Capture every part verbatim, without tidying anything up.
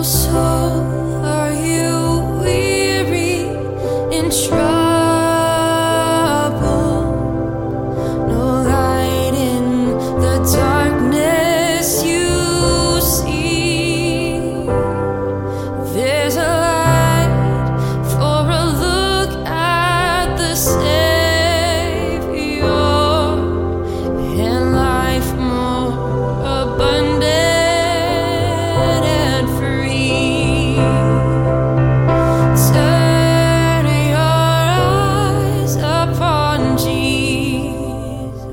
soul, are you weary in trouble? No light in the darkness you see. There's a light for a look at the Savior, and life more abundant and free. Turn your eyes upon Jesus.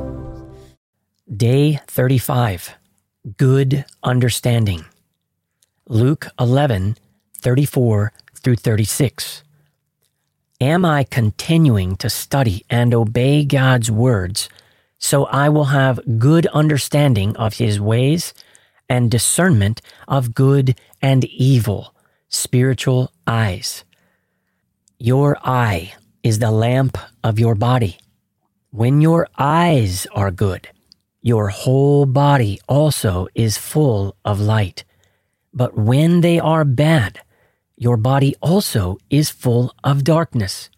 Day thirty-five. Good Understanding. Luke eleven, thirty-four through thirty-six. Am I continuing to study and obey God's words so I will have good understanding of His ways and discernment of good and evil, spiritual eyes? Your eye is the lamp of your body. When your eyes are good, your whole body also is full of light. But when they are bad, your body also is full of darkness.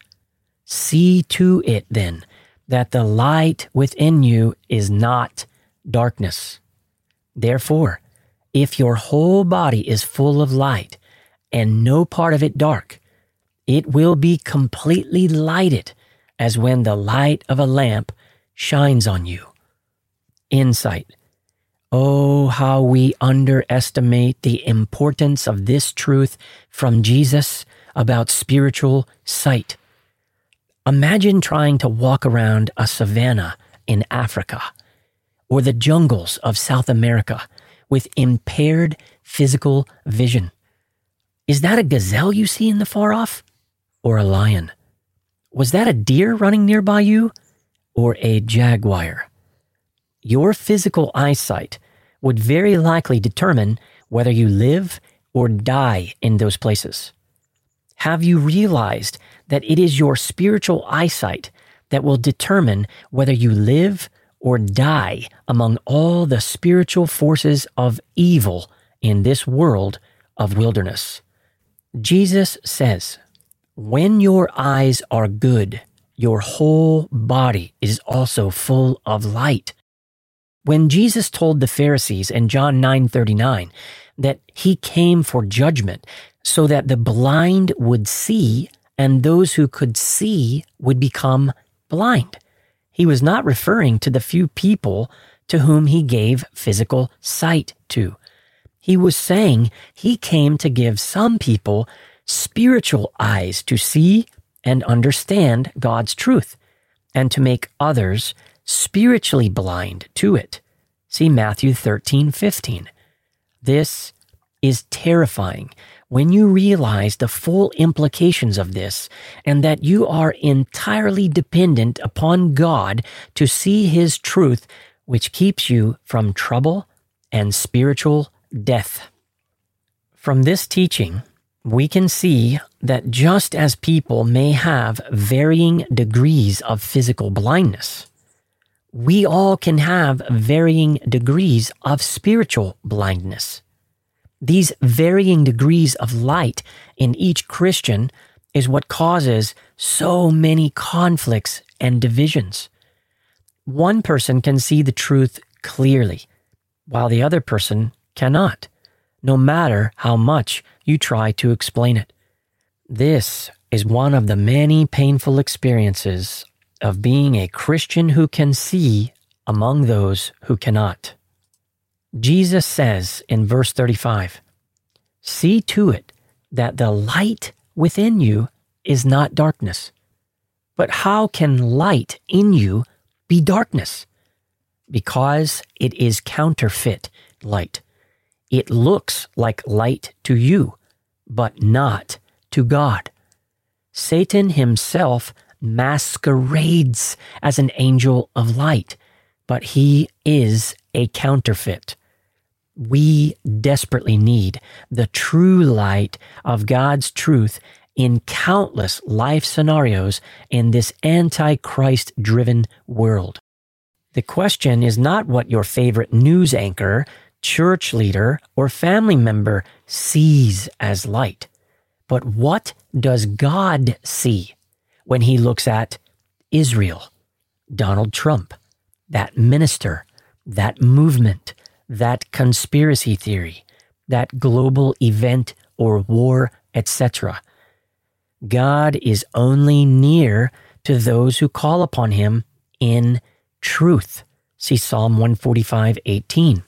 See to it then that the light within you is not darkness. Therefore, if your whole body is full of light and no part of it dark, it will be completely lighted as when the light of a lamp shines on you. Insight. Oh, how we underestimate the importance of this truth from Jesus about spiritual sight. Imagine trying to walk around a savanna in Africa or the jungles of South America with impaired physical vision. Is that a gazelle you see in the far off, or a lion? Was that a deer running nearby you, or a jaguar? Your physical eyesight would very likely determine whether you live or die in those places. Have you realized that it is your spiritual eyesight that will determine whether you live or die among all the spiritual forces of evil in this world of wilderness? Jesus says, when your eyes are good, your whole body is also full of light. When Jesus told the Pharisees in John nine thirty-nine that He came for judgment so that the blind would see and those who could see would become blind, He was not referring to the few people to whom He gave physical sight to. He was saying He came to give some people spiritual eyes to see and understand God's truth, and to make others spiritually blind to it. See Matthew thirteen fifteen. This is terrifying when you realize the full implications of this and that you are entirely dependent upon God to see His truth, which keeps you from trouble and spiritual death. From this teaching, we can see that just as people may have varying degrees of physical blindness, we all can have varying degrees of spiritual blindness. These varying degrees of light in each Christian is what causes so many conflicts and divisions. One person can see the truth clearly, while the other person cannot, no matter how much you try to explain it. This is one of the many painful experiences of being a Christian who can see among those who cannot. Jesus says in verse thirty-five, "See to it that the light within you is not darkness." But how can light in you be darkness? Because it is counterfeit light. It looks like light to you, but not to God. Satan himself masquerades as an angel of light, but he is a counterfeit. We desperately need the true light of God's truth in countless life scenarios in this anti-Christ-driven world. The question is not what your favorite news anchor church leader or family member sees as light. But what does God see when he looks at Israel, Donald Trump, that minister, that movement, that conspiracy theory, that global event or war, et cetera? God is only near to those who call upon him in truth. See Psalm one forty-five, eighteen.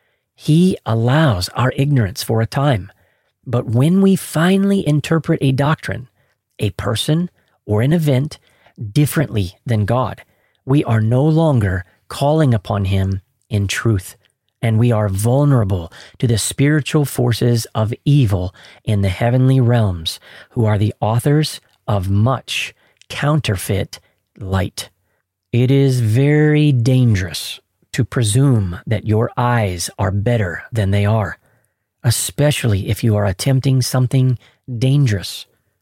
He allows our ignorance for a time, but when we finally interpret a doctrine, a person, or an event differently than God, we are no longer calling upon him in truth, and we are vulnerable to the spiritual forces of evil in the heavenly realms, who are the authors of much counterfeit light. It is very dangerous to presume that your eyes are better than they are, especially if you are attempting something dangerous.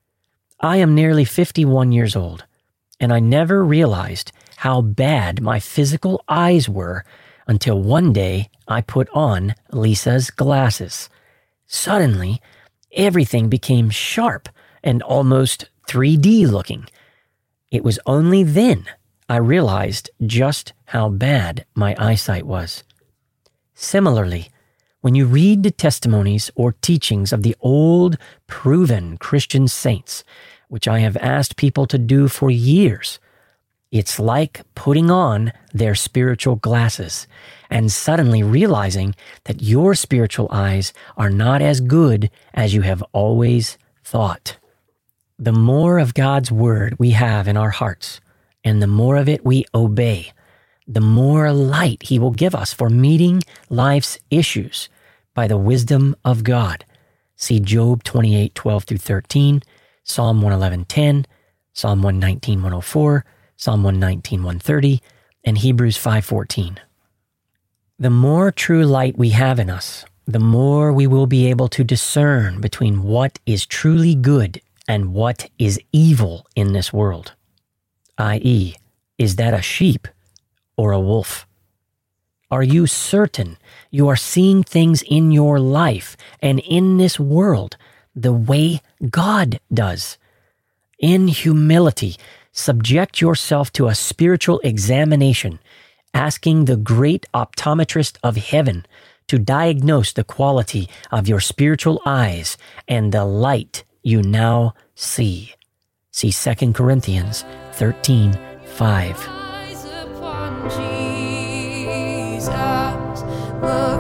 I am nearly fifty-one years old, and I never realized how bad my physical eyes were until one day I put on Lisa's glasses. Suddenly, everything became sharp and almost three D looking. It was only then I realized just how bad my eyesight was. Similarly, when you read the testimonies or teachings of the old, proven Christian saints, which I have asked people to do for years, it's like putting on their spiritual glasses and suddenly realizing that your spiritual eyes are not as good as you have always thought. The more of God's word we have in our hearts, and the more of it we obey, the more light he will give us for meeting life's issues by the wisdom of God. See Job twenty-eight, twelve through thirteen, Psalm one eleven, ten, Psalm one nineteen, one oh four, Psalm one nineteen, one thirty, and Hebrews five fourteen. The more true light we have in us, the more we will be able to discern between what is truly good and what is evil in this world. that is, is that a sheep or a wolf? Are you certain you are seeing things in your life and in this world the way God does? In humility, subject yourself to a spiritual examination, asking the great optometrist of heaven to diagnose the quality of your spiritual eyes and the light you now see. See Second Corinthians thirteen, five. Eyes upon Jesus, look